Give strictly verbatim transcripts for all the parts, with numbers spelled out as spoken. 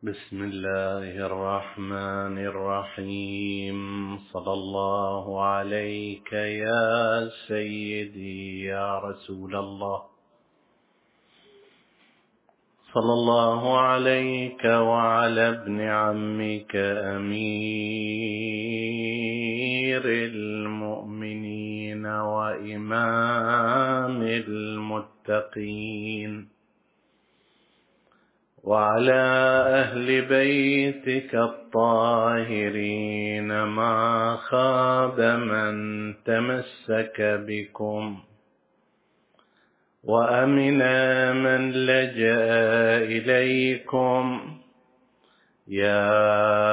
بسم الله الرحمن الرحيم. صلى الله عليك يا سيدي يا رسول الله. صلى الله عليك وعلى ابن عمك أمير المؤمنين وإمام المتقين، وعلى أهل بيتك الطاهرين، ما خاب من تمسك بكم، وأمن من لجأ إليكم. يا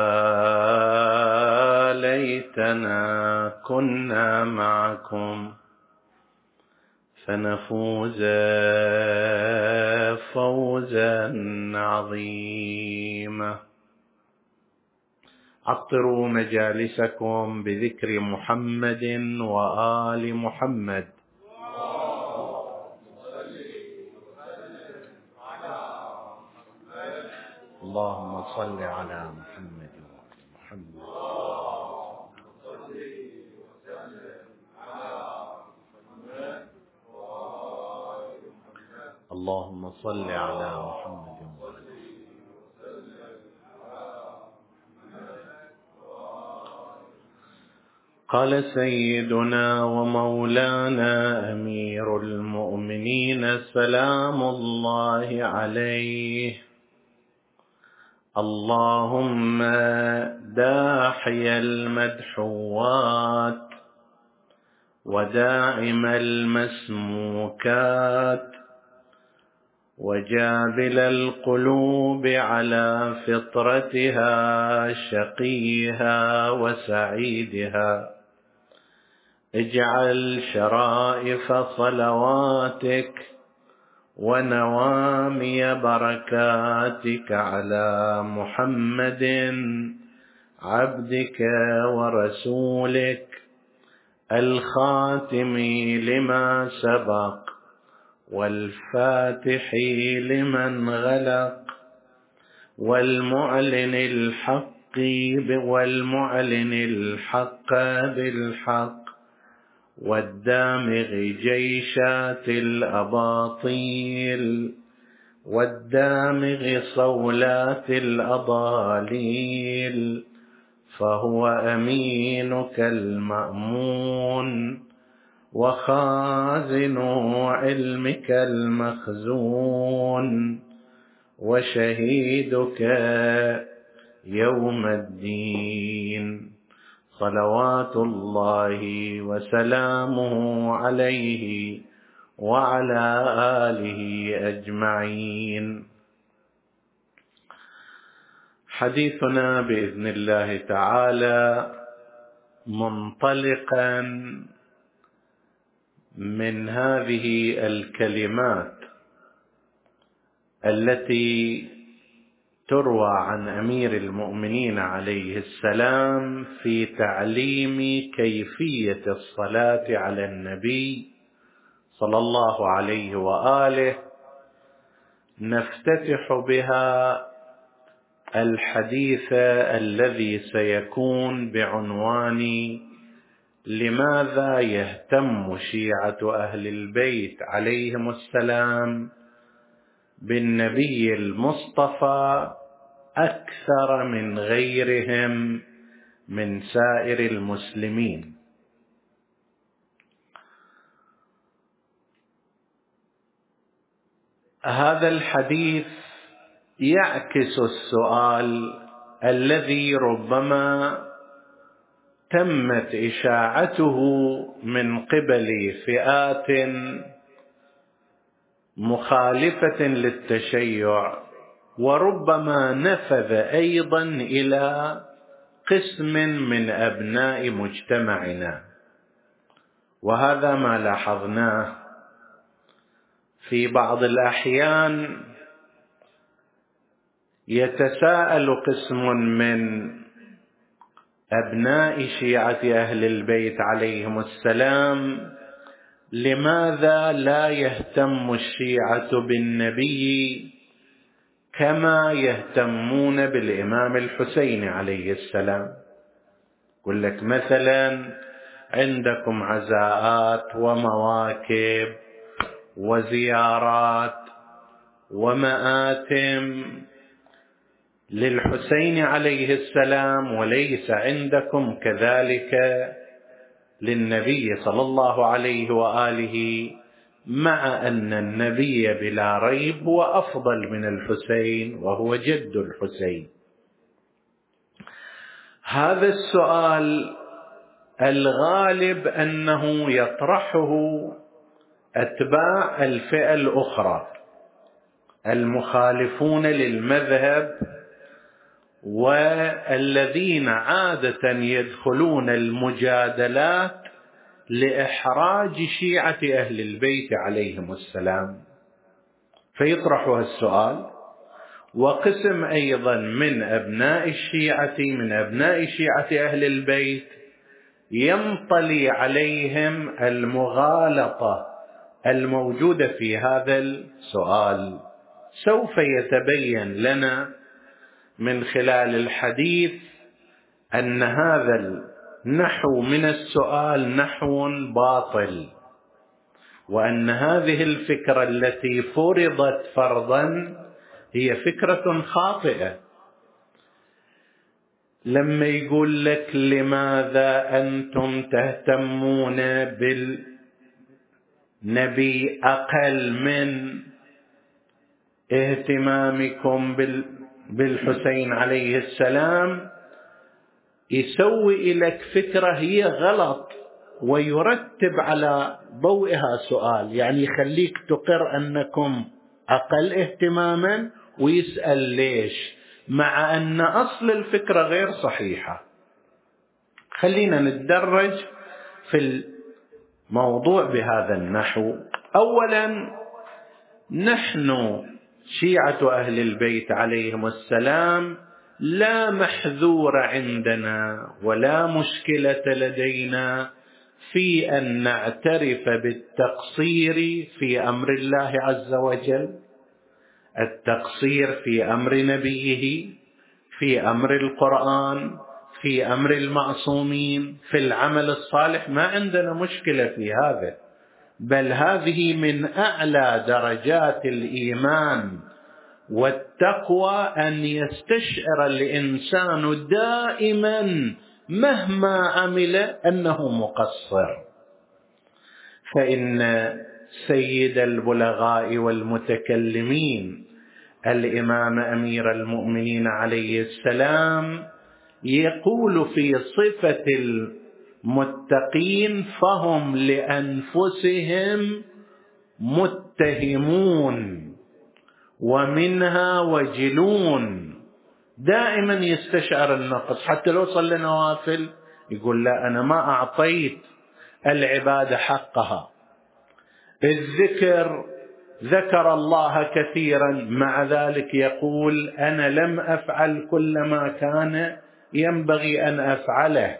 ليتنا كنا معكم فنفوز فوزا عظيما. عطروا مجالسكم بذكر محمد وآل محمد. اللهم صل على محمد وآل محمد. اللهم صل على محمد وآل محمد. قال سيدنا ومولانا أمير المؤمنين سلام الله عليه: اللهم داحي المدحوات وداعم المسموكات وجابل القلوب على فطرتها شقيها وسعيدها، اجعل شرائف صلواتك ونوامي بركاتك على محمد عبدك ورسولك الخاتم لما سبق والفاتح لمن غلق والمعلن الحق والمعلن الحق بالحق والدامغ جيشات الأباطيل والدامغ صولات الأضاليل، فهو أمينك المأمون وخازن علمك المخزون وشهيدك يوم الدين، صلوات الله وسلامه عليه وعلى آله أجمعين. حديثنا بإذن الله تعالى منطلقا من هذه الكلمات التي تروى عن أمير المؤمنين عليه السلام في تعليم كيفية الصلاة على النبي صلى الله عليه وآله، نفتتح بها الحديث الذي سيكون بعنوان: لماذا يهتم شيعة أهل البيت عليهم السلام بالنبي المصطفى أكثر من غيرهم من سائر المسلمين؟ هذا الحديث يعكس السؤال الذي ربما تمت إشاعته من قبل فئات مخالفة للتشيع، وربما نفذ أيضا إلى قسم من أبناء مجتمعنا، وهذا ما لاحظناه في بعض الأحيان. يتساءل قسم من أبناء شيعة أهل البيت عليهم السلام: لماذا لا يهتم الشيعة بالنبي كما يهتمون بالإمام الحسين عليه السلام. يقول لك مثلا عندكم عزاءات ومواكب وزيارات ومآتم للحسين عليه السلام، وليس عندكم كذلك للنبي صلى الله عليه وآله، مع أن النبي بلا ريب هو أفضل من الحسين وهو جد الحسين. هذا السؤال الغالب أنه يطرحه أتباع الفئة الأخرى المخالفون للمذهب، والذين عادة يدخلون المجادلات لإحراج شيعة أهل البيت عليهم السلام، فيطرحوا السؤال. وقسم أيضا من أبناء الشيعة من أبناء شيعة أهل البيت ينطلي عليهم المغالطة الموجودة في هذا السؤال. سوف يتبين لنا من خلال الحديث أن هذا النحو من السؤال نحو باطل، وأن هذه الفكرة التي فرضت فرضا هي فكرة خاطئة. لما يقول لك لماذا أنتم تهتمون بالنبي أقل من اهتمامكم بالحسين عليه السلام، يسوي لك فكرة هي غلط ويرتب على ضوئها سؤال، يعني يخليك تقر أنكم أقل اهتماما ويسأل ليش، مع أن أصل الفكرة غير صحيحة. خلينا نتدرج في الموضوع بهذا النحو. أولا، نحن شيعة أهل البيت عليهم السلام لا محذور عندنا ولا مشكلة لدينا في أن نعترف بالتقصير في أمر الله عز وجل، التقصير في أمر نبيه، في أمر القرآن، في أمر المعصومين، في العمل الصالح. ما عندنا مشكلة في هذا، بل هذه من أعلى درجات الإيمان والتقوى أن يستشعر الإنسان دائما مهما عمل أنه مقصر. فإن سيد البلغاء والمتكلمين الإمام أمير المؤمنين عليه السلام يقول في صفة المتقين: فهم لأنفسهم متهمون ومنها وجلون. دائما يستشعر النقص، حتى لو صلى نوافل يقول لا، أنا ما أعطيت العبادة حقها. الذكر ذكر الله كثيرا، مع ذلك يقول أنا لم أفعل كل ما كان ينبغي أن أفعله.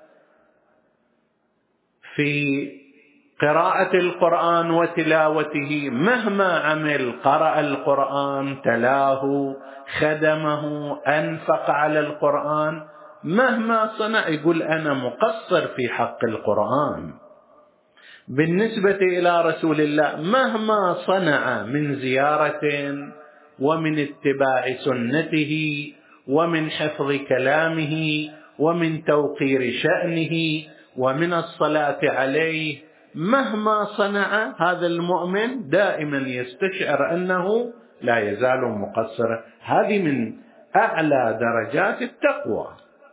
في قراءة القرآن وتلاوته مهما عمل، قرأ القرآن، تلاه، خدمه، أنفق على القرآن، مهما صنع يقول أنا مقصر في حق القرآن. بالنسبة إلى رسول الله مهما صنع من زيارة ومن اتباع سنته ومن حفظ كلامه ومن توقير شأنه ومن الصلاة عليه، مهما صنع هذا المؤمن دائما يستشعر أنه لا يزال مقصرا. هذه من أعلى درجات التقوى.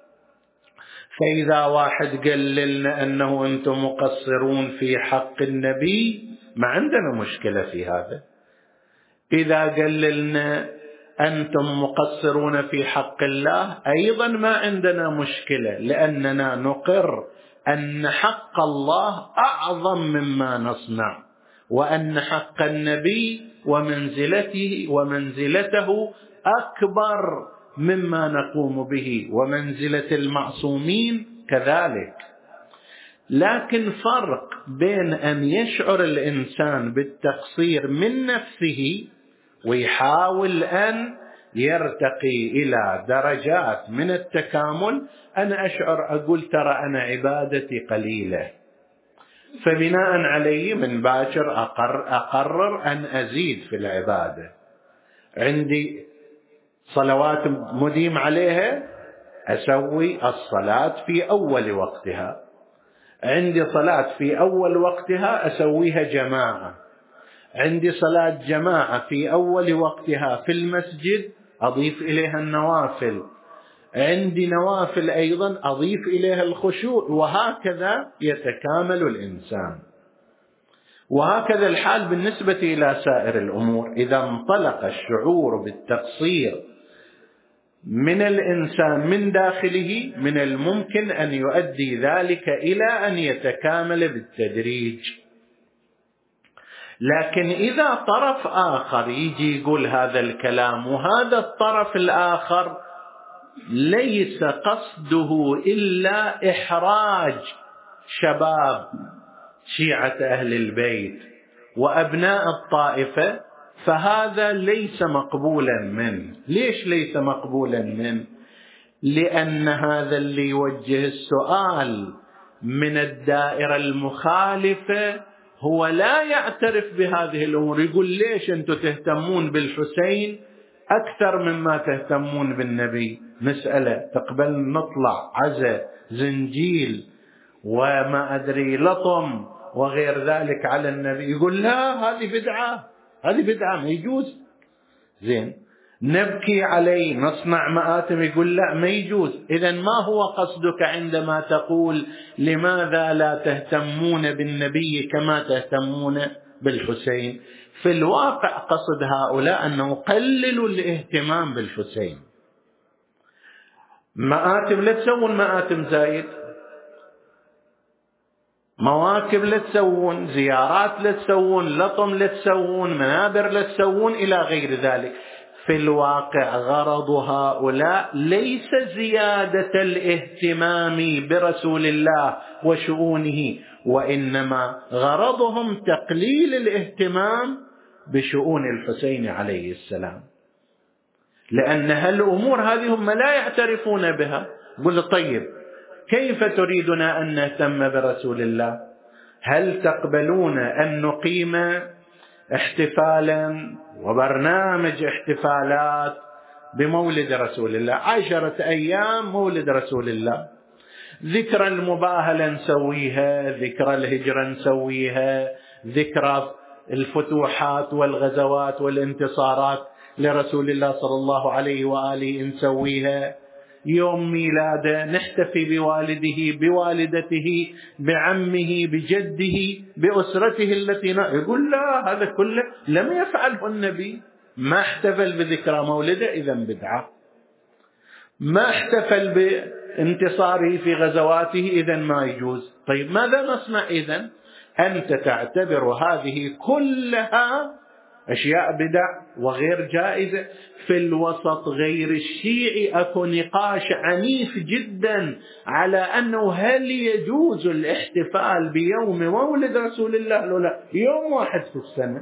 فإذا واحد قال لنا أنه أنتم مقصرون في حق النبي، ما عندنا مشكلة في هذا. إذا قال لنا أنتم مقصرون في حق الله، أيضا ما عندنا مشكلة، لأننا نقر أن حق الله أعظم مما نصنع، وأن حق النبي ومنزلته ومنزلته أكبر مما نقوم به، ومنزلة المعصومين كذلك. لكن فرق بين أن يشعر الإنسان بالتقصير من نفسه ويحاول أن يرتقي إلى درجات من التكامل أنا أشعر أقول ترى أنا عبادتي قليلة، فبناء عليه من باكر أقر أقرر أن أزيد في العبادة. عندي صلوات مديم عليها أسوي الصلاة في أول وقتها، عندي صلاة في أول وقتها أسويها جماعة، عندي صلاة جماعة في أول وقتها في المسجد أضيف إليها النوافل، عندي نوافل أيضا أضيف إليها الخشوع، وهكذا يتكامل الإنسان. وهكذا الحال بالنسبة إلى سائر الأمور. إذا انطلق الشعور بالتقصير من الإنسان من داخله من الممكن أن يؤدي ذلك إلى أن يتكامل بالتدريج. لكن إذا طرف آخر يجي يقول هذا الكلام، وهذا الطرف الآخر ليس قصده إلا إحراج شباب شيعة أهل البيت وأبناء الطائفة، فهذا ليس مقبولا منه. ليش ليس مقبولا منه؟ لأن هذا اللي يوجه السؤال من الدائرة المخالفة هو لا يعترف بهذه الأمور، يقول ليش أنتم تهتمون بالحسين أكثر مما تهتمون بالنبي؟ مسألة تقبل نطلع عزة زنجيل وما أدري لطم وغير ذلك على النبي، يقول لا هذه بدعة، هذه بدعة ما يجوز. زين نبكي عليه نصنع مآتم، يقول لا ما يجوز. إذن ما هو قصدك عندما تقول لماذا لا تهتمون بالنبي كما تهتمون بالحسين؟ في الواقع قصد هؤلاء أنه قللوا الاهتمام بالحسين. مآتم لا تسوون مآتم زايد، مواكب لا تسوون، زيارات لا تسوون، لطم لا تسوون، منابر لا تسوون إلى غير ذلك. في الواقع غرض هؤلاء ليس زيادة الاهتمام برسول الله وشؤونه، وإنما غرضهم تقليل الاهتمام بشؤون الحسين عليه السلام، لأن هالأمور هذه هم لا يعترفون بها. قل طيب كيف تريدنا أن نهتم برسول الله؟ هل تقبلون أن نقيم احتفالا وبرنامج احتفالات بمولد رسول الله، عشرة أيام مولد رسول الله، ذكرى المباهلة نسويها، ذكرى الهجرة نسويها، ذكرى الفتوحات والغزوات والانتصارات لرسول الله صلى الله عليه وآله نسويها، يوم ميلاده نحتفي بوالده بوالدته بعمه بجده بأسرته التي ن... يقول لا هذا كله لم يفعله النبي، ما احتفل بذكرى مولده إذن بدعة، ما احتفل بانتصاره في غزواته إذن ما يجوز. طيب ماذا نصنع إذن؟ أنت تعتبر هذه كلها أشياء بدع وغير جائزة. في الوسط غير الشيعي أكو نقاش عنيف جدا على أنه هل يجوز الاحتفال بيوم مولد رسول الله لو لا يوم واحد في السنة.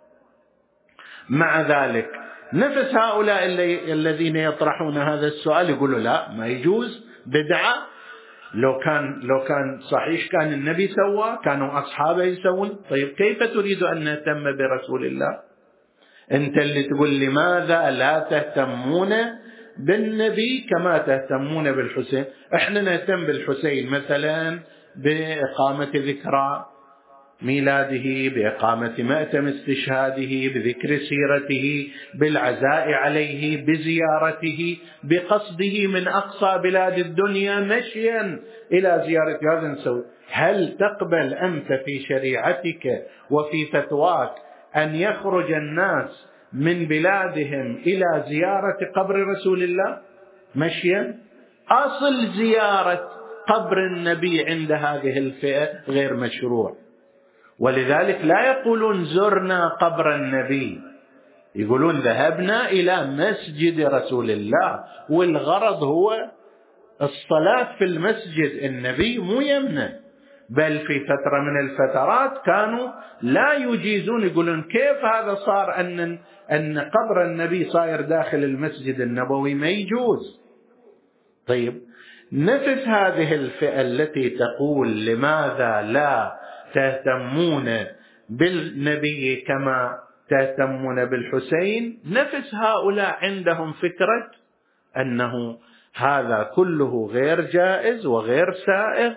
مع ذلك نفس هؤلاء الذين يطرحون هذا السؤال يقولوا لا ما يجوز بدعة. لو كان لو كان صحيح كان النبي سوى، كانوا أصحابه يسوون. طيب كيف تريد أن نهتم برسول الله؟ أنت اللي تقول لماذا لا تهتمون بالنبي كما تهتمون بالحسين. احنا نهتم بالحسين مثلا بإقامة ذكرى ميلاده، بإقامة مأتم استشهاده، بذكر سيرته، بالعزاء عليه، بزيارته، بقصده من أقصى بلاد الدنيا مشيا إلى زيارة هذا نسوي. هل تقبل أنت في شريعتك وفي فتواك أن يخرج الناس من بلادهم إلى زيارة قبر رسول الله مشيا؟ أصل زيارة قبر النبي عند هذه الفئة غير مشروع، ولذلك لا يقولون زرنا قبر النبي، يقولون ذهبنا إلى مسجد رسول الله، والغرض هو الصلاة في المسجد. النبي مو يمنع، بل في فترة من الفترات كانوا لا يجيزون، يقولون كيف هذا صار أن أن قبر النبي صاير داخل المسجد النبوي، ما يجوز. طيب نفس هذه الفئة التي تقول لماذا لا تهتمون بالنبي كما تهتمون بالحسين، نفس هؤلاء عندهم فكرة أنه هذا كله غير جائز وغير سائغ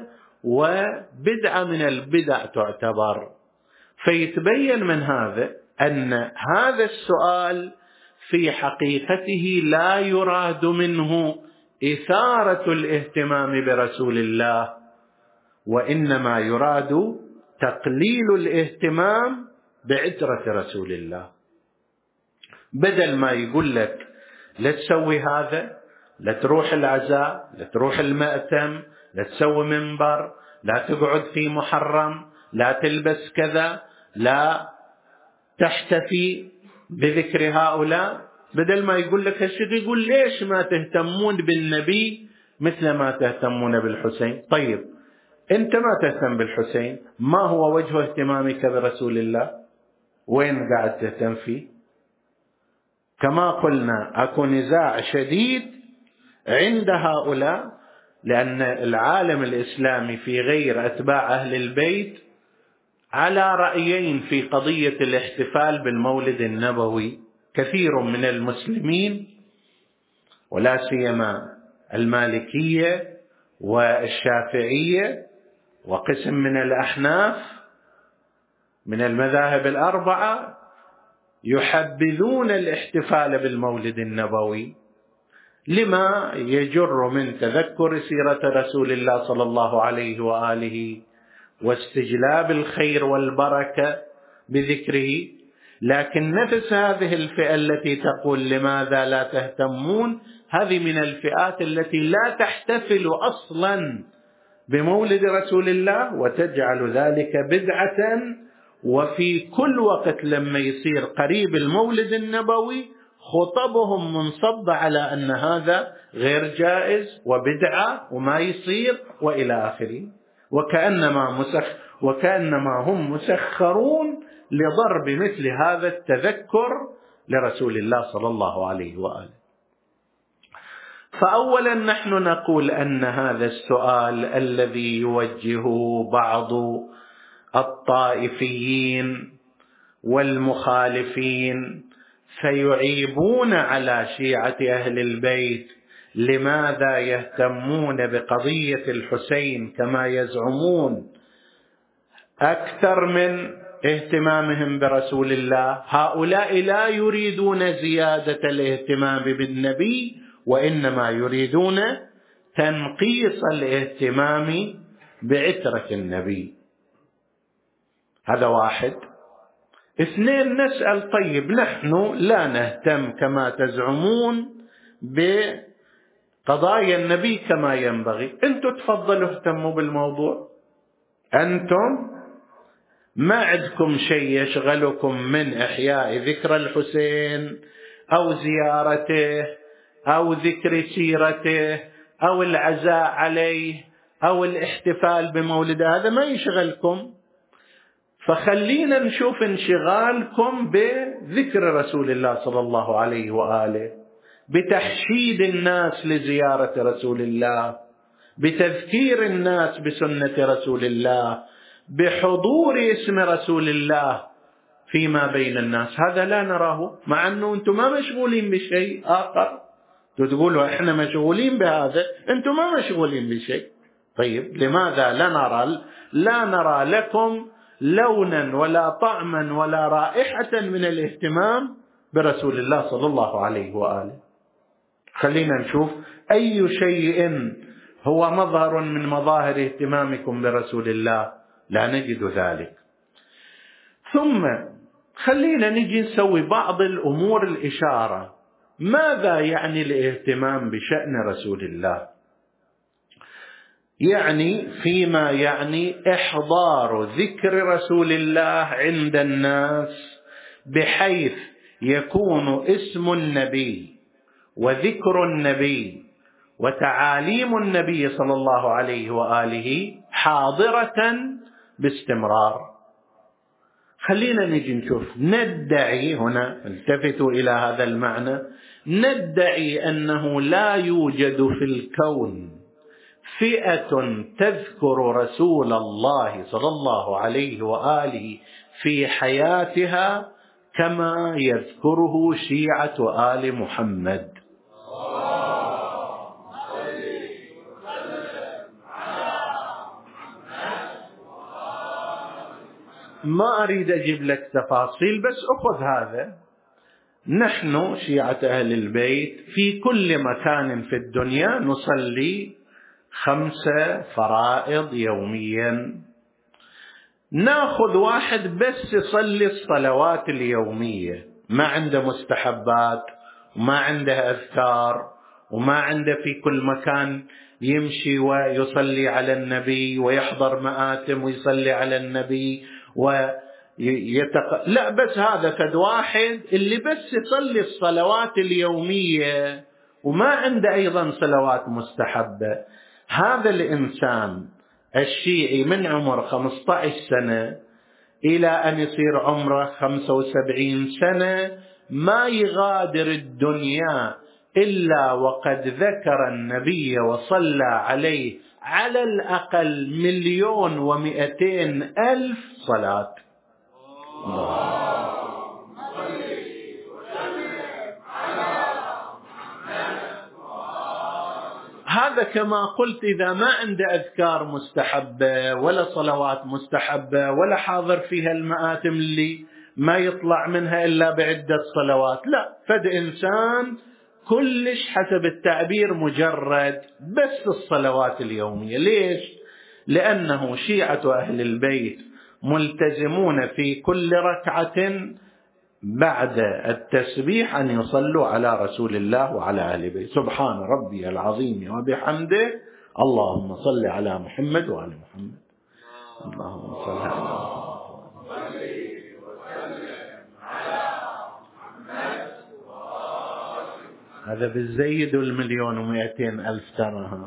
وبدعة من البدع تعتبر. فيتبين من هذا أن هذا السؤال في حقيقته لا يراد منه إثارة الاهتمام برسول الله، وإنما يراد تقليل الاهتمام بعترة رسول الله. بدل ما يقول لك لا تسوي هذا، لا تروح العزاء، لا تروح المأتم، لا تسوي منبر، لا تقعد في محرم، لا تلبس كذا، لا تحتفي بذكر هؤلاء، بدل ما يقول لك هالشيء يقول ليش ما تهتمون بالنبي مثل ما تهتمون بالحسين؟ طيب أنت ما تهتم بالحسين، ما هو وجه اهتمامك برسول الله؟ وين قاعد تهتم فيه؟ كما قلنا أكو نزاع شديد عند هؤلاء، لأن العالم الإسلامي في غير أتباع أهل البيت على رأيين في قضية الاحتفال بالمولد النبوي. كثير من المسلمين ولا سيما المالكية والشافعية وقسم من الأحناف من المذاهب الأربعة يحبذون الاحتفال بالمولد النبوي لما يجر من تذكر سيرة رسول الله صلى الله عليه وآله واستجلاب الخير والبركة بذكره. لكن نفس هذه الفئة التي تقول لماذا لا تهتمون، هذه من الفئات التي لا تحتفل أصلا بمولد رسول الله وتجعل ذلك بدعة، وفي كل وقت لما يصير قريب المولد النبوي خطبهم منصب على أن هذا غير جائز وبدعة وما يصير وإلى آخره، وكأنما, مسخ وكأنما هم مسخرون لضرب مثل هذا التذكر لرسول الله صلى الله عليه وآله. فأولا نحن نقول أن هذا السؤال الذي يوجهه بعض الطائفيين والمخالفين فيعيبون على شيعة أهل البيت لماذا يهتمون بقضية الحسين كما يزعمون أكثر من اهتمامهم برسول الله. هؤلاء لا يريدون زيادة الاهتمام بالنبي، وإنما يريدون تنقيص الاهتمام بعترة النبي. هذا واحد. اثنين، نسأل طيب نحن لا نهتم كما تزعمون بقضايا النبي كما ينبغي، أنتم تفضلوا اهتموا بالموضوع، أنتم ما عندكم شيء يشغلكم من إحياء ذكر الحسين أو زيارته أو ذكر سيرته أو العزاء عليه أو الاحتفال بمولده، هذا ما يشغلكم. فخلينا نشوف انشغالكم بذكر رسول الله صلى الله عليه وآله، بتحشيد الناس لزيارة رسول الله، بتذكير الناس بسنة رسول الله، بحضور اسم رسول الله فيما بين الناس. هذا لا نراه، مع أنه أنتم ما مشغولين بشيء آخر. تقولوا إحنا مشغولين بهذا، أنتم ما مشغولين بشيء. طيب لماذا لا نرى لا نرى لكم لونا ولا طعما ولا رائحة من الاهتمام برسول الله صلى الله عليه وآله؟ خلينا نشوف أي شيء هو مظهر من مظاهر اهتمامكم برسول الله، لا نجد ذلك. ثم خلينا نجي نسوي بعض الأمور الإشارة. ماذا يعني الاهتمام بشأن رسول الله؟ يعني فيما يعني إحضار ذكر رسول الله عند الناس بحيث يكون اسم النبي وذكر النبي وتعاليم النبي صلى الله عليه وآله حاضرة باستمرار. خلينا نجي نشوف، ندعي هنا، التفتوا إلى هذا المعنى، ندعي أنه لا يوجد في الكون فئة تذكر رسول الله صلى الله عليه وآله في حياتها كما يذكره شيعة آل محمد. ما أريد أجيب لك تفاصيل، بس أخذ هذا. نحن شيعة أهل البيت في كل مكان في الدنيا نصلي خمسة فرائض يوميا. ناخذ واحد بس يصلي الصلوات اليومية، ما عنده مستحبات وما عنده أذكار وما عنده في كل مكان يمشي ويصلي على النبي ويحضر مآتم ويصلي على النبي ويتق... لا، بس هذا كد واحد اللي بس يصلي الصلوات اليومية وما عنده أيضا صلوات مستحبة. هذا الإنسان الشيعي من عمر خمسة عشر سنة إلى أن يصير عمره خمسة وسبعين سنة ما يغادر الدنيا إلا وقد ذكر النبي وصلى عليه على الأقل مليون ومئتين ألف صلاة. الله. هذا كما قلت إذا ما عنده أذكار مستحبة ولا صلوات مستحبة ولا حاضر فيها المآتم اللي ما يطلع منها إلا بعدة صلوات، لا، فد إنسان كلش حسب التعبير مجرد بس الصلوات اليومية. ليش؟ لأنه شيعة أهل البيت ملتزمون في كل ركعة بعد التسبيح أن يصلوا على رسول الله وعلى أهل بيت. سبحان ربي العظيم وبحمده، اللهم صل على محمد وعلى محمد، اللهم صل على محمد. هذا بالزيد المليون ومئتين ألف ترى.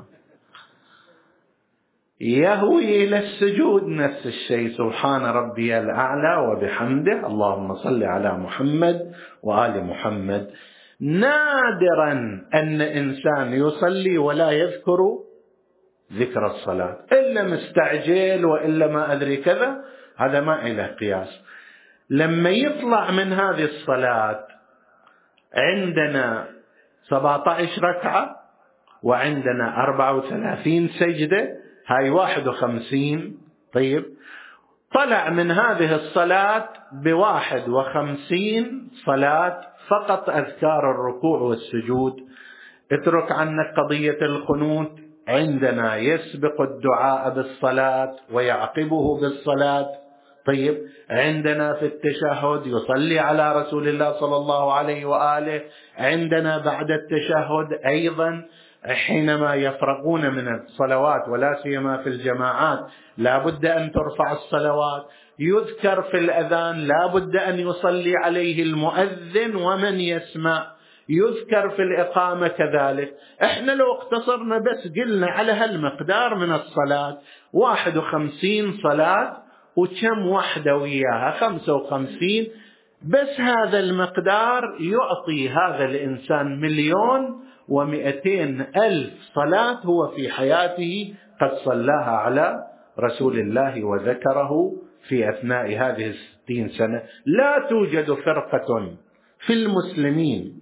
يهوي إلى السجود نفس الشيء، سبحان ربي الأعلى وبحمده، اللهم صل على محمد وآل محمد. نادرا أن إنسان يصلي ولا يذكر ذكر الصلاة، إلا مستعجل وإلا ما أدري كذا، هذا ما إله قياس. لما يطلع من هذه الصلاة عندنا سبعة عشر ركعة وعندنا أربعة وثلاثين سجدة، هاي واحد وخمسين. طيب، طلع من هذه الصلاة بواحد وخمسين صلاة فقط أذكار الركوع والسجود. اترك عنك قضية القنوت، عندنا يسبق الدعاء بالصلاة ويعقبه بالصلاة. طيب، عندنا في التشهد يصلي على رسول الله صلى الله عليه وآله، عندنا بعد التشهد أيضا حينما يفرغون من الصلوات ولا سيما في الجماعات لا بد أن ترفع الصلوات، يذكر في الأذان لا بد أن يصلي عليه المؤذن ومن يسمع، يذكر في الإقامة كذلك. احنا لو اقتصرنا بس قلنا على هالمقدار من الصلاة واحد وخمسين صلاة وكم وحدة وياها خمسة وخمسين، بس هذا المقدار يعطي هذا الإنسان مليون ومئتين ألف صلاة هو في حياته قد صلاها على رسول الله وذكره في أثناء هذه الستين سنة. لا توجد فرقة في المسلمين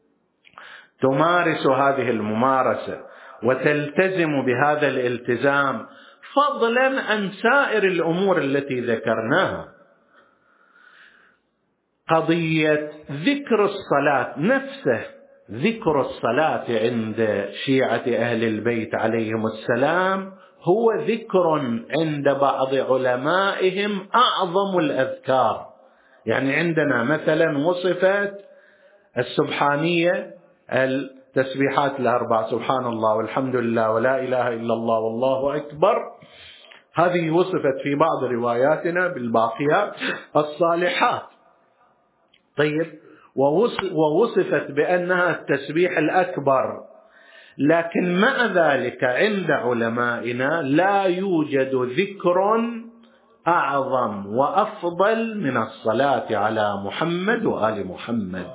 تمارس هذه الممارسة وتلتزم بهذا الالتزام فضلا عن سائر الأمور التي ذكرناها. قضية ذكر الصلاة نفسه، ذكر الصلاة عند شيعة أهل البيت عليهم السلام هو ذكر عند بعض علمائهم أعظم الأذكار. يعني عندنا مثلا وصفت السبحانية، التسبيحات الأربع، سبحان الله والحمد لله ولا إله إلا الله والله أكبر، هذه وصفت في بعض رواياتنا بالباقيات الصالحات. طيب، ووصفت بأنها التسبيح الأكبر، لكن مع ذلك عند علمائنا لا يوجد ذكر أعظم وأفضل من الصلاة على محمد وآل محمد.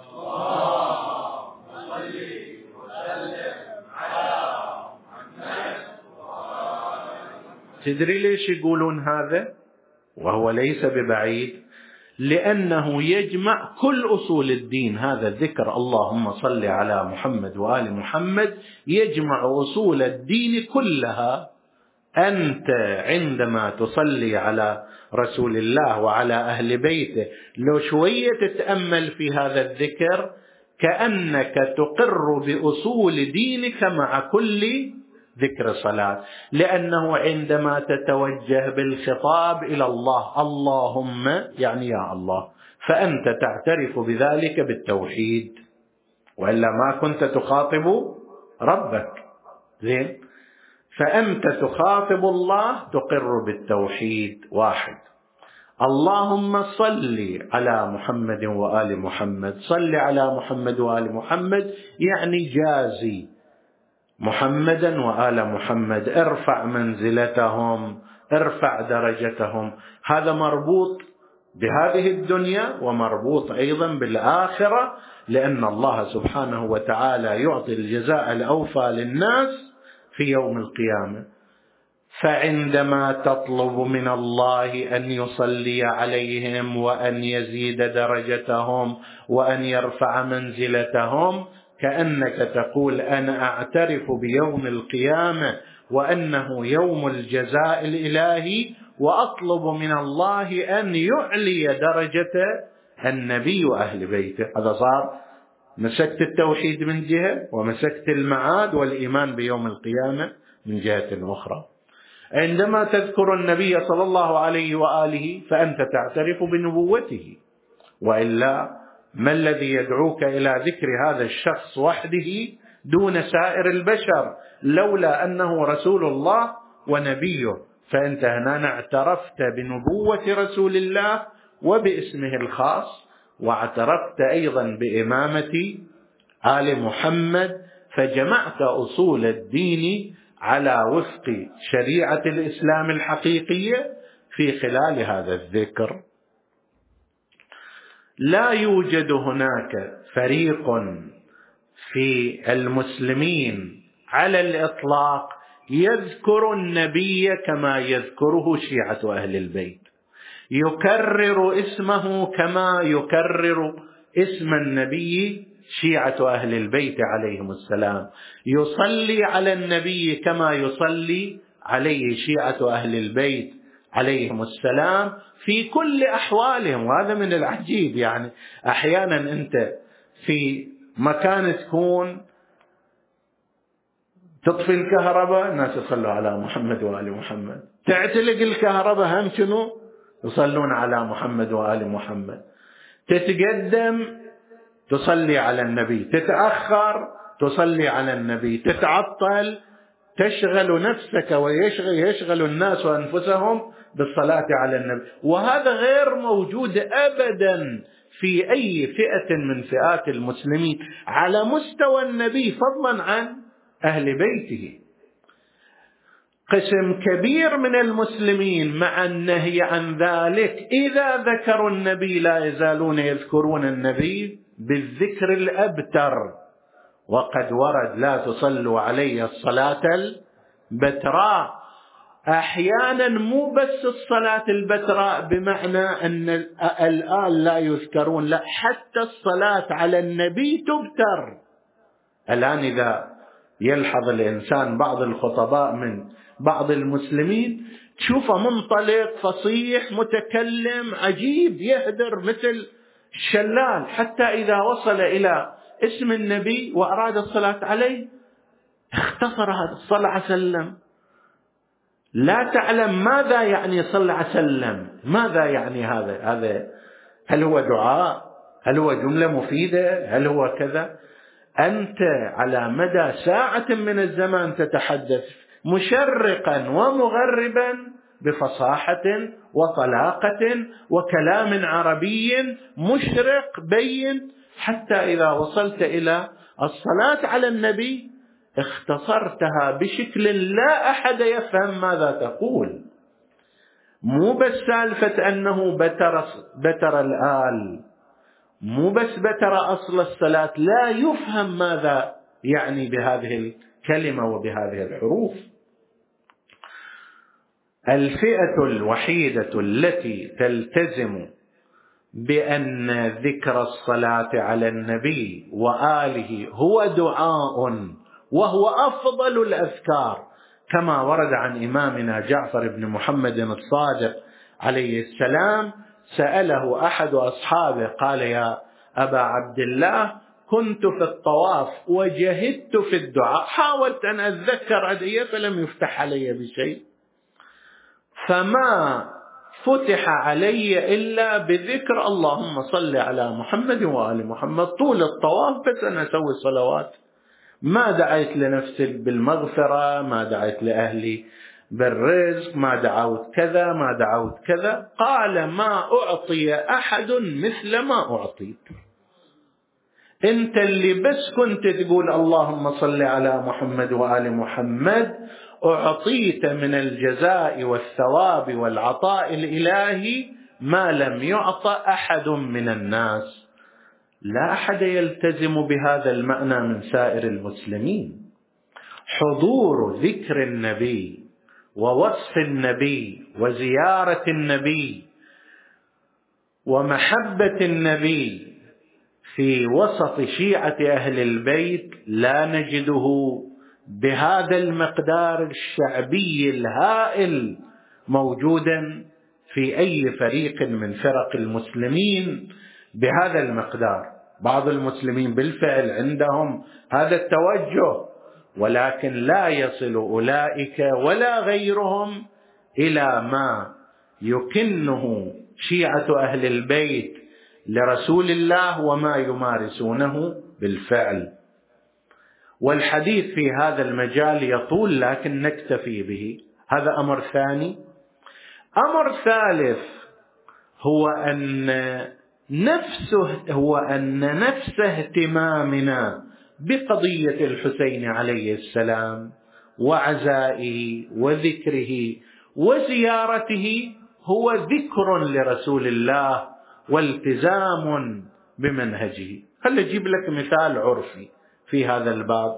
تدري ليش يقولون هذا؟ وهو ليس ببعيد، لأنه يجمع كل أصول الدين. هذا الذكر اللهم صل على محمد وآل محمد يجمع أصول الدين كلها. أنت عندما تصلي على رسول الله وعلى أهل بيته لو شوية تتأمل في هذا الذكر كأنك تقر بأصول دينك مع كل ذكر صلاة، لأنه عندما تتوجه بالخطاب إلى الله اللهم يعني يا الله، فأنت تعترف بذلك بالتوحيد، وإلا ما كنت تخاطب ربك. زين، فأنت تخاطب الله تقر بالتوحيد. واحد، اللهم صل على محمد وآل محمد. صل على محمد وآل محمد يعني جازي محمدا وآل محمد، ارفع منزلتهم، ارفع درجتهم. هذا مربوط بهذه الدنيا ومربوط أيضا بالآخرة، لأن الله سبحانه وتعالى يعطي الجزاء الأوفى للناس في يوم القيامة. فعندما تطلب من الله أن يصلي عليهم وأن يزيد درجتهم وأن يرفع منزلتهم كأنك تقول أنا أعترف بيوم القيامة وأنه يوم الجزاء الإلهي، وأطلب من الله أن يعلي درجة النبي وأهل بيته. هذا صار مسكت التوحيد من جهة، ومسكت المعاد والإيمان بيوم القيامة من جهة أخرى. عندما تذكر النبي صلى الله عليه وآله فأنت تعترف بنبوته، وإلا ما الذي يدعوك إلى ذكر هذا الشخص وحده دون سائر البشر؟ لولا أنه رسول الله ونبيه، فأنت هنا اعترفت بنبوة رسول الله وباسمه الخاص، واعترفت أيضا بإمامة آل محمد، فجمعت أصول الدين على وفق شريعة الإسلام الحقيقية في خلال هذا الذكر. لا يوجد هناك فريق في المسلمين على الإطلاق يذكر النبي كما يذكره شيعة أهل البيت، يكرر اسمه كما يكرر اسم النبي شيعة أهل البيت عليهم السلام، يصلي على النبي كما يصلي عليه شيعة أهل البيت عليهم السلام في كل أحوالهم. وهذا من العجيب، يعني أحيانا أنت في مكان تكون تطفي الكهرباء الناس يصلوا على محمد وآل محمد، تعتلق الكهرباء هم شنو يصلون على محمد وآل محمد، تتقدم تصلي على النبي، تتأخر تصلي على النبي، تتعطل تشغل نفسك ويشغل يشغل الناس وأنفسهم بالصلاة على النبي. وهذا غير موجود أبدا في أي فئة من فئات المسلمين على مستوى النبي فضلا عن أهل بيته. قسم كبير من المسلمين مع النهي عن ذلك إذا ذكروا النبي لا يزالون يذكرون النبي بالذكر الأبتر، وقد ورد لا تصلوا علي الصلاة البتراء. أحيانا مو بس الصلاة البتراء بمعنى أن الآن لا يذكرون، لا، حتى الصلاة على النبي تبتر. الآن إذا يلحظ الإنسان بعض الخطباء من بعض المسلمين تشوفه منطلق فصيح متكلم عجيب يهدر مثل الشلال، حتى إذا وصل إلى اسم النبي وأراد الصلاة عليه اختصر هذا الصلاة عليه وسلم. لا تعلم ماذا يعني صلى عليه وسلم، ماذا يعني هذا هذا هل هو دعاء؟ هل هو جملة مفيدة؟ هل هو كذا؟ أنت على مدى ساعة من الزمان تتحدث مشرقا ومغربا بفصاحة وطلاقة وكلام عربي مشرق بين، حتى إذا وصلت إلى الصلاة على النبي اختصرتها بشكل لا أحد يفهم ماذا تقول. مو بس سالفة أنه بتر, بتر الآل، مو بس بتر أصل الصلاة، لا يفهم ماذا يعني بهذه الكلمة وبهذه الحروف. الفئة الوحيدة التي تلتزم بأن ذكر الصلاة على النبي وآله هو دعاء وهو أفضل الأذكار، كما ورد عن إمامنا جعفر بن محمد الصادق عليه السلام، سأله أحد أصحابه قال: يا أبا عبد الله، كنت في الطواف وجهدت في الدعاء، حاولت أن أتذكر أدعية فلم يفتح علي بشيء، فما فتح علي إلا بذكر اللهم صل على محمد وآل محمد طول الطواف، بس أنا أسوي صلوات، ما دعيت لنفسي بالمغفرة، ما دعيت لأهلي بالرزق، ما دعوت كذا ما دعوت كذا. قال: ما أعطي أحد مثل ما أعطيت، أنت اللي بس كنت تقول اللهم صل على محمد وآل محمد أعطيت من الجزاء والثواب والعطاء الإلهي ما لم يعط أحد من الناس. لا أحد يلتزم بهذا المعنى من سائر المسلمين. حضور ذكر النبي ووصف النبي وزيارة النبي ومحبة النبي في وسط شيعة أهل البيت لا نجده بهذا المقدار الشعبي الهائل موجودا في أي فريق من فرق المسلمين بهذا المقدار. بعض المسلمين بالفعل عندهم هذا التوجه، ولكن لا يصل أولئك ولا غيرهم إلى ما يكنه شيعة أهل البيت لرسول الله وما يمارسونه بالفعل. والحديث في هذا المجال يطول، لكن نكتفي به. هذا أمر ثاني. أمر ثالث هو أن نفسه هو أن نفس اهتمامنا بقضية الحسين عليه السلام وعزائه وذكره وزيارته هو ذكر لرسول الله والتزام بمنهجه. خل أجيب لك مثال عرفي في هذا الباب.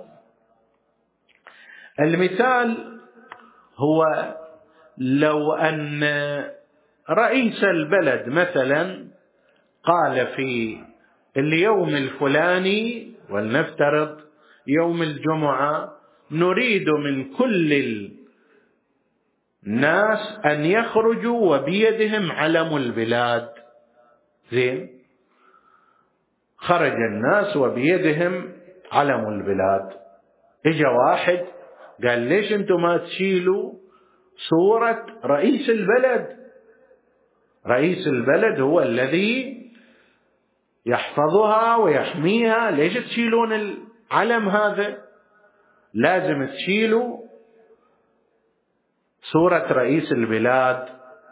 المثال هو لو أن رئيس البلد مثلا قال في اليوم الفلاني، ولنفترض يوم الجمعة، نريد من كل الناس أن يخرجوا وبيدهم علم البلاد. زين، خرج الناس وبيدهم علم البلاد. اجا واحد قال: ليش انتم ما تشيلوا صورة رئيس البلد؟ رئيس البلد هو الذي يحفظها ويحميها، ليش تشيلون العلم هذا؟ لازم تشيلوا صورة رئيس البلاد.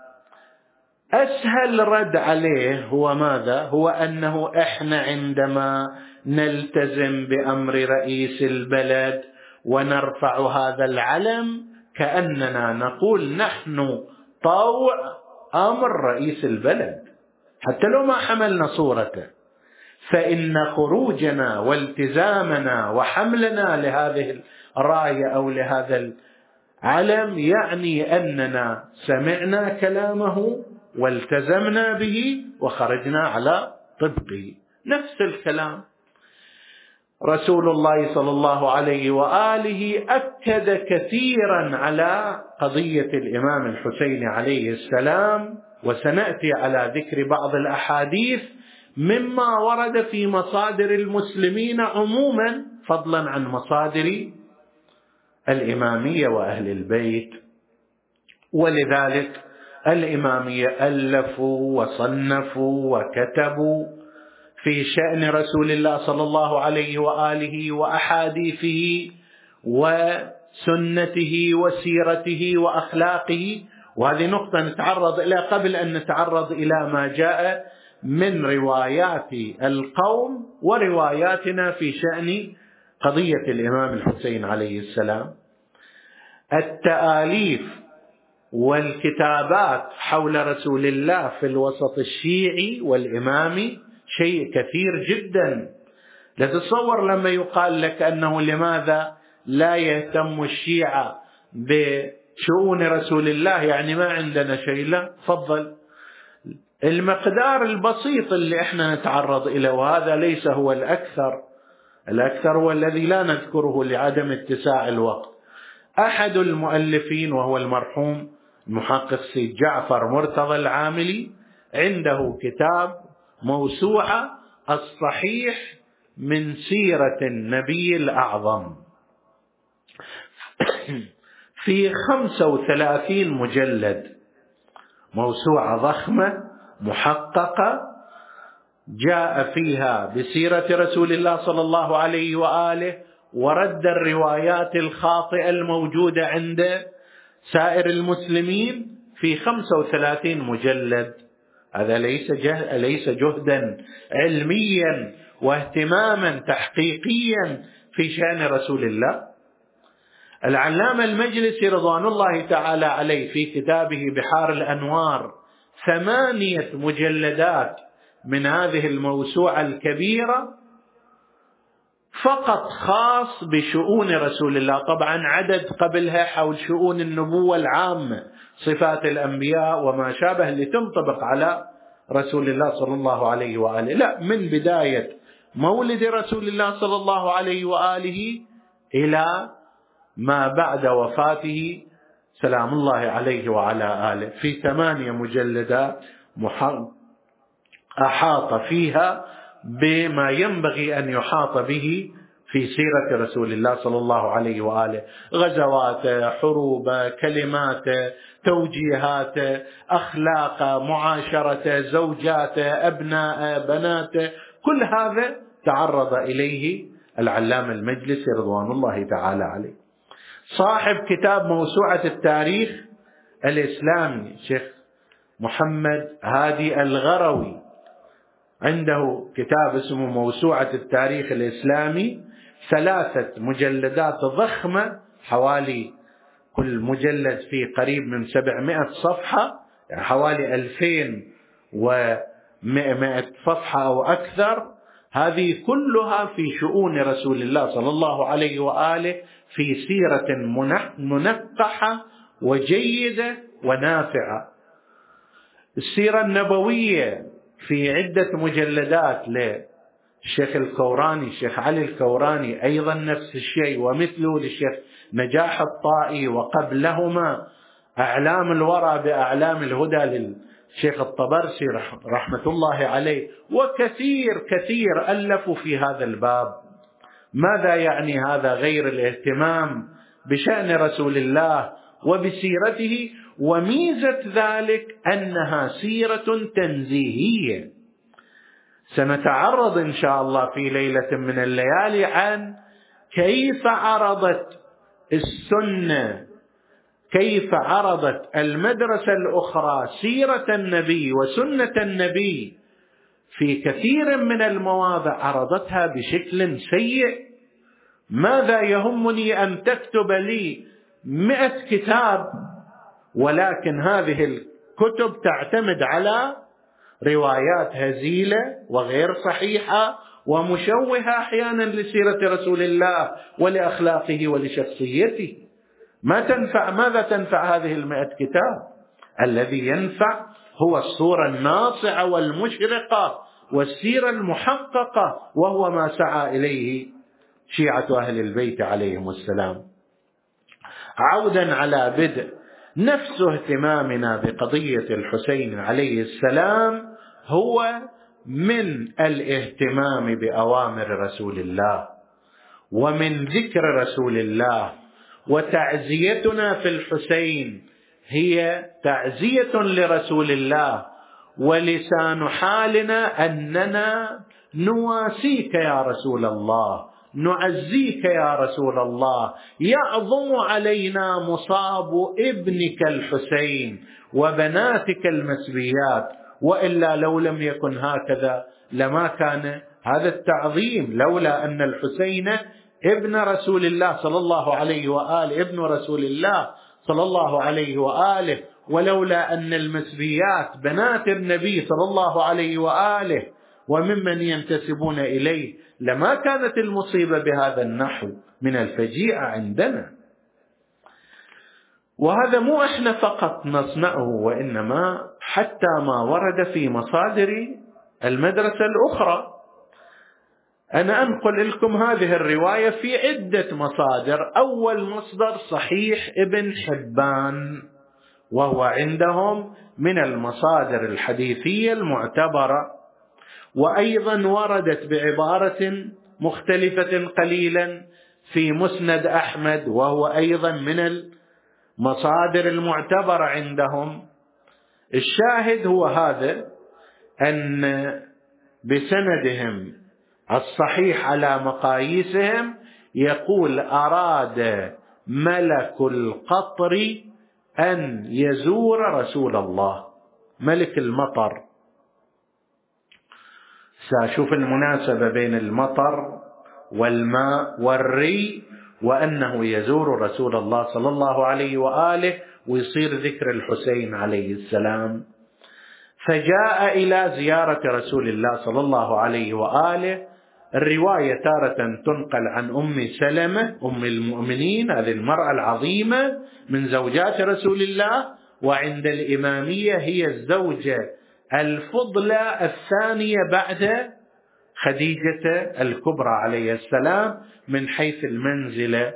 أسهل رد عليه هو ماذا؟ هو أنه إحنا عندما نلتزم بأمر رئيس البلد ونرفع هذا العلم كأننا نقول نحن طوع أمر رئيس البلد حتى لو ما حملنا صورته، فإن خروجنا والتزامنا وحملنا لهذه الراية أو لهذا العلم يعني أننا سمعنا كلامه والتزمنا به وخرجنا على طبقه. نفس الكلام رسول الله صلى الله عليه وآله أكد كثيرا على قضية الإمام الحسين عليه السلام، وسنأتي على ذكر بعض الأحاديث مما ورد في مصادر المسلمين عموما فضلا عن مصادر الإمامية وأهل البيت. ولذلك الإمامية ألفوا وصنفوا وكتبوا في شأن رسول الله صلى الله عليه وآله وأحاديثه وسنته وسيرته وأخلاقه. وهذه نقطة نتعرض إلى قبل أن نتعرض إلى ما جاء من روايات القوم ورواياتنا في شأن قضية الإمام الحسين عليه السلام، التآليف والكتابات حول رسول الله في الوسط الشيعي والإمامي شيء كثير جدا. لا تتصور لما يقال لك أنه لماذا لا يهتم الشيعة بشؤون رسول الله يعني ما عندنا شيء. لا، تفضل، المقدار البسيط اللي احنا نتعرض إليه، وهذا ليس هو الأكثر، الأكثر هو الذي لا نذكره لعدم اتساع الوقت. أحد المؤلفين وهو المرحوم المحقق سيد جعفر مرتضى العاملي عنده كتاب موسوعة الصحيح من سيرة النبي الأعظم في خمسة وثلاثين مجلد، موسوعة ضخمة محققة جاء فيها بسيرة رسول الله صلى الله عليه وآله ورد الروايات الخاطئة الموجودة عند سائر المسلمين في خمسة وثلاثين مجلد. هذا ليس جهد ليس جهدا علميا واهتماما تحقيقيا في شأن رسول الله. العلامة المجلسي رضوان الله تعالى عليه في كتابه بحار الأنوار ثمانية مجلدات من هذه الموسوعة الكبيرة فقط خاص بشؤون رسول الله، طبعا عدد قبلها حول شؤون النبوة العامة، صفات الأنبياء وما شابه اللي تنطبق على رسول الله صلى الله عليه وآله، لا، من بداية مولد رسول الله صلى الله عليه وآله إلى ما بعد وفاته سلام الله عليه وعلى آله، في ثمانية مجلدات أحاط فيها بما ينبغي أن يحاط به في سيرة رسول الله صلى الله عليه وآله، غزواته، حروبه، كلماته، توجيهاته، أخلاقه، معاشرته، زوجاته، أبناءه، بناته، كل هذا تعرض إليه العلامة المجلسي رضوان الله تعالى عليه. صاحب كتاب موسوعة التاريخ الإسلامي شيخ محمد هادي الغروي عنده كتاب اسمه موسوعة التاريخ الإسلامي، ثلاثة مجلدات ضخمة، حوالي كل مجلد فيه قريب من سبعمائة صفحة، يعني حوالي ألفين ومائة صفحة أو أكثر. هذه كلها في شؤون رسول الله صلى الله عليه وآله في سيرة منقحة وجيدة ونافعة. السيرة النبوية في عدة مجلدات للشيخ الكوراني، الشيخ علي الكوراني أيضا نفس الشيء، ومثله للشيخ نجاح الطائي، وقبلهما أعلام الورى بأعلام الهدى للشيخ الطبرسي رحمة الله عليه، وكثير كثير ألفوا في هذا الباب. ماذا يعني هذا غير الاهتمام بشأن رسول الله وبسيرته؟ وميزة ذلك أنها سيرة تنزيهية. سنتعرض إن شاء الله في ليلة من الليالي عن كيف عرضت السنة، كيف عرضت المدرسة الأخرى سيرة النبي وسنة النبي في كثير من المواضع عرضتها بشكل سيء. ماذا يهمني أن تكتب لي مئة كتاب ولكن هذه الكتب تعتمد على روايات هزيلة وغير صحيحة ومشوهة أحيانا لسيرة رسول الله ولأخلاقه ولشخصيته. ما تنفع، ماذا تنفع هذه المئة كتاب؟ الذي ينفع هو الصورة الناصعة والمشرقة والسيرة المحققة، وهو ما سعى إليه شيعة أهل البيت عليهم السلام. عودا على بدء، نفس اهتمامنا بقضية الحسين عليه السلام هو من الاهتمام بأوامر رسول الله ومن ذكر رسول الله، وتعزيتنا في الحسين هي تعزية لرسول الله، ولسان حالنا أننا نواسيك يا رسول الله، نعزيك يا رسول الله، يعظم علينا مصاب ابنك الحسين وبناتك المسبيات، وإلا لو لم يكن هكذا لما كان هذا التعظيم، لولا أن الحسين ابن رسول الله صلى الله عليه وآله، ابن رسول الله صلى الله عليه وآله، ولولا أن المسبيات بنات النبي صلى الله عليه وآله وممن ينتسبون إليه لما كانت المصيبة بهذا النحو من الفجيعة عندنا. وهذا مو احنا فقط نصنعه، وإنما حتى ما ورد في مصادر المدرسة الأخرى. أنا أنقل لكم هذه الرواية في عدة مصادر. أول مصدر صحيح ابن حبان، وهو عندهم من المصادر الحديثية المعتبرة، وأيضا وردت بعبارة مختلفة قليلا في مسند أحمد، وهو أيضا من المصادر المعتبرة عندهم. الشاهد هو هذا، أن بسندهم الصحيح على مقاييسهم يقول: أراد ملك القطر أن يزور رسول الله، ملك المطر. سأشوف المناسبة بين المطر والماء والري، وأنه يزور رسول الله صلى الله عليه وآله، ويصير ذكر الحسين عليه السلام. فجاء إلى زيارة رسول الله صلى الله عليه وآله. الرواية تارة تنقل عن أم سلمة أم المؤمنين، هذه المرأة العظيمة من زوجات رسول الله، وعند الإمامية هي الزوجة الفضلى الثانية بعد خديجة الكبرى عليه السلام من حيث المنزلة.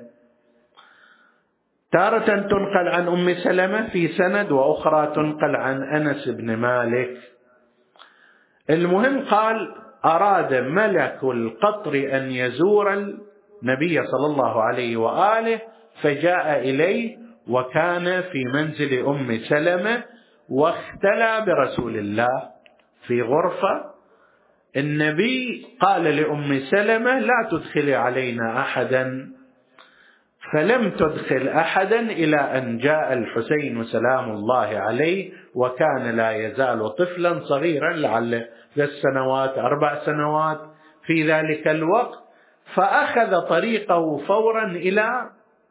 تارة تنقل عن أم سلمة في سند، وأخرى تنقل عن أنس بن مالك. المهم قال: أراد ملك القطر أن يزور النبي صلى الله عليه وآله، فجاء إليه وكان في منزل أم سلمة، واختلى برسول الله في غرفة. النبي قال لأم سلمة: لا تدخلي علينا أحدا، فلم تدخل أحدا إلى أن جاء الحسين سلام الله عليه، وكان لا يزال طفلا صغيرا، لعل ثلاث سنوات أربع سنوات في ذلك الوقت. فأخذ طريقه فورا إلى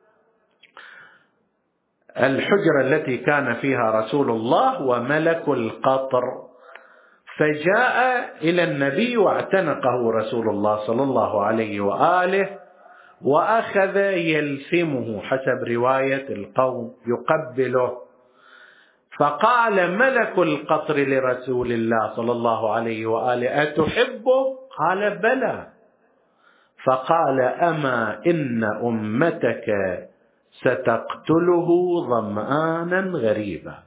الحجرة التي كان فيها رسول الله وملك القطر، فجاء إلى النبي واعتنقه رسول الله صلى الله عليه وآله، وأخذ يلثمه حسب رواية القوم، يقبله. فقال ملك القطر لرسول الله صلى الله عليه وآله: أتحبه؟ قال: بلى. فقال: أما إن أمتك ستقتله ظمآنا غريبا.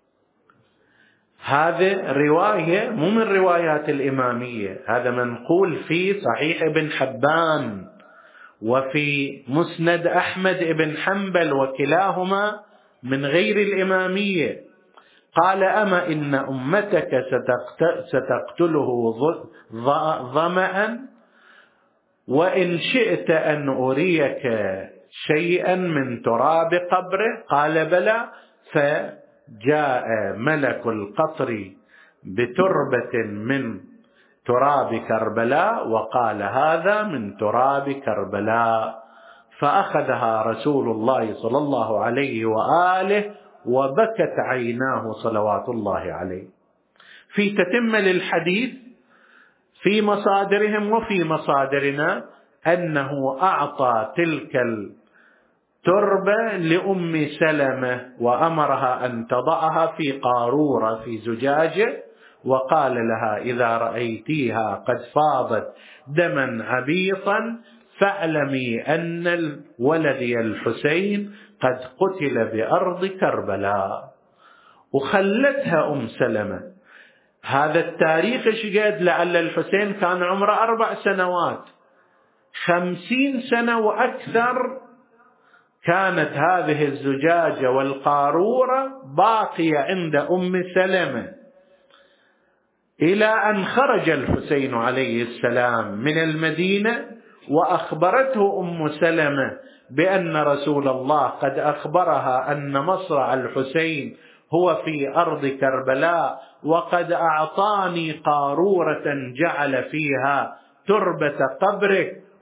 هذه رواية مو من روايات الإمامية، هذا منقول في صحيح ابن حبان وفي مسند أحمد بن حنبل، وكلاهما من غير الإمامية. قال: أما إن أمتك ستقتله ظمأ، وإن شئت أن أريك شيئا من تراب قبره. قال: بلى. فجاء ملك القطر بتربة من تراب كربلاء، وقال: هذا من تراب كربلاء. فأخذها رسول الله صلى الله عليه وآله، وبكت عيناه صلوات الله عليه. في تتمة للحديث في مصادرهم وفي مصادرنا أنه أعطى تلك التربة لأم سلمة، وأمرها أن تضعها في قارورة في زجاجة، وقال لها: إذا رأيتيها قد فاضت دما عبيصا فاعلمي أن الولد الحسين قد قتل بأرض كربلاء. وخلتها أم سلمة. هذا التاريخ شقد؟ لعل الحسين كان عمره أربع سنوات، خمسين سنة وأكثر كانت هذه الزجاجة والقارورة باقية عند أم سلمة، إلى أن خرج الحسين عليه السلام من المدينة، وأخبرته أم سلمة بأن رسول الله قد أخبرها أن مصرع الحسين هو في أرض كربلاء، وقد أعطاني قارورة جعل فيها تربة قبره،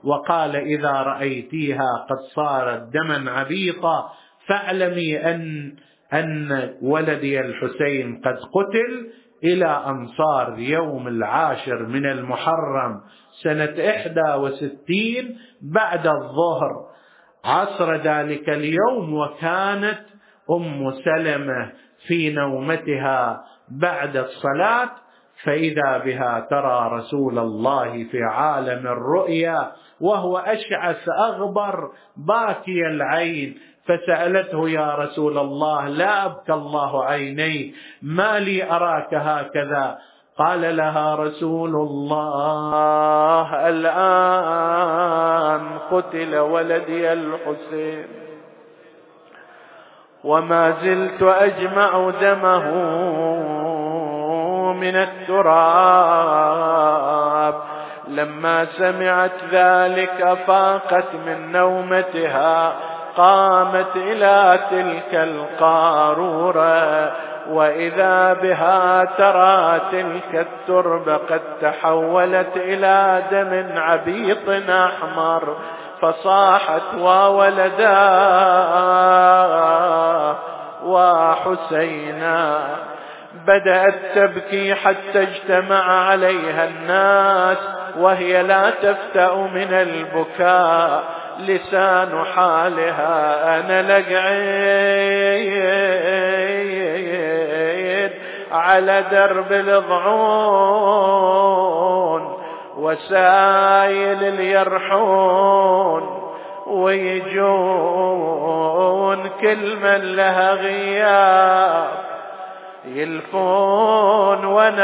وقال إذا رأيتيها قد صارت دما عبيطا فاعلمي أن أن ولدي الحسين قد قتل، إلى أن صار يوم العاشر من المحرم سنة إحدى وستين بعد الظهر عصر ذلك اليوم. وكانت أم سلمة في نومتها بعد الصلاة، فإذا بها ترى رسول الله في عالم الرؤيا وهو أشعث أغبر باكي العين، فسألته يا رسول الله لا أبكى الله عيني، ما لي أراك هكذا؟ قال لها رسول الله الآن قتل ولدي الحسين وما زلت أجمع دمه من التراب. لما سمعت ذلك أفاقت من نومتها، قامت إلى تلك القارورة، وإذا بها ترى تلك التربة قد تحولت إلى دم عبيط أحمر، فصاحت وولدا وحسينا. بدأت تبكي حتى اجتمع عليها الناس وهي لا تفتأ من البكاء، لسان حالها أنا لقعيد على درب الضعون وسايل اليرحون، ويجون كل من لها غياب يلفون وانا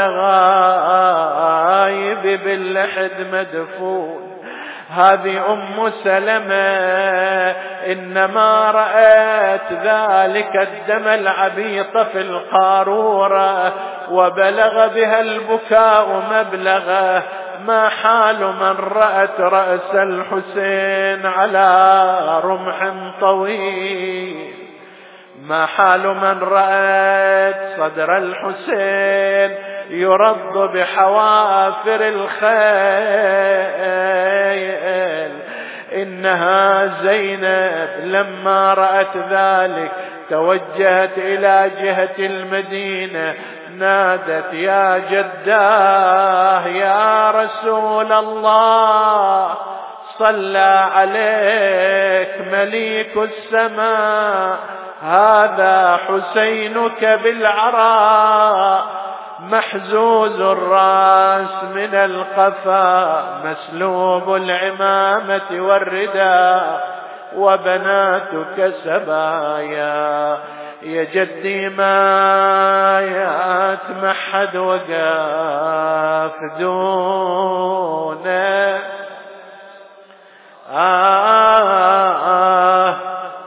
غايب باللحد مدفون. هذه أم سلمة إنما رأت ذلك الدم العبيط في القارورة وبلغ بها البكاء مبلغه. ما حال من رأت رأس الحسين على رمح طويل، ما حال من رأت صدر الحسين يرض بحوافر الخيل. إنها زينب لما رأت ذلك توجهت إلى جهة المدينة، نادت يا جداه يا رسول الله صلى عليك مليك السماء، هذا حسينك بالعراء محزوز الرأس من القفا مسلوب العمامة والرداء وبناتك سبايا. يا جدي ما يتمحد وقاف دونه، آه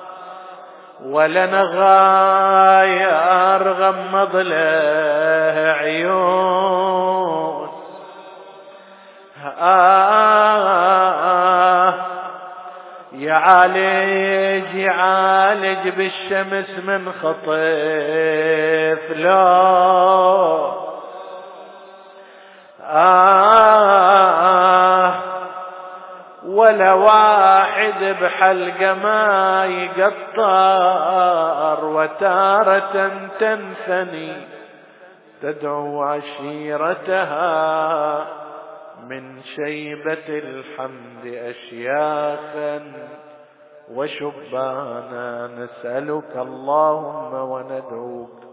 ولنا غاير غمض له عيون، آه يعالج يعالج بالشمس من خطيف لا، آه ولا واحد بحلقه ما يقطر، وتارة تنثني تدعو عشيرتها من شيبة الحمد أشياخا وشبانا. نسألك اللهم وندعوك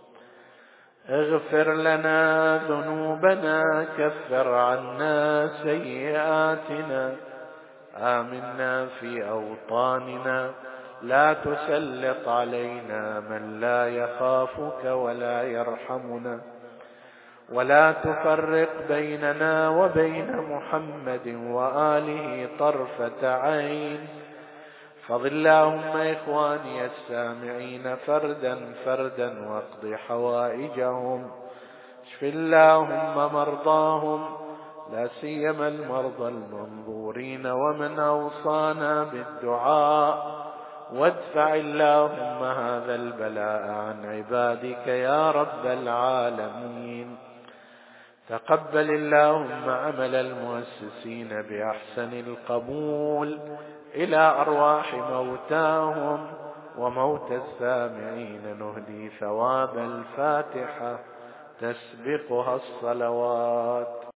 اغفر لنا ذنوبنا، كفر عنا سيئاتنا، آمنا في أوطاننا، لا تسلط علينا من لا يخافك ولا يرحمنا، ولا تفرق بيننا وبين محمد وآله طرفة عين. فضل اللهم إخواني السامعين فردا فردا واقض حوائجهم، اشف اللهم مرضاهم لا سيما المرضى المنظورين ومن أوصانا بالدعاء، وادفع اللهم هذا البلاء عن عبادك يا رب العالمين. تقبل اللهم عمل المؤسسين بأحسن القبول إلى أرواح موتاهم وموتى السامعين نهدي ثواب الفاتحة تسبقها الصلوات.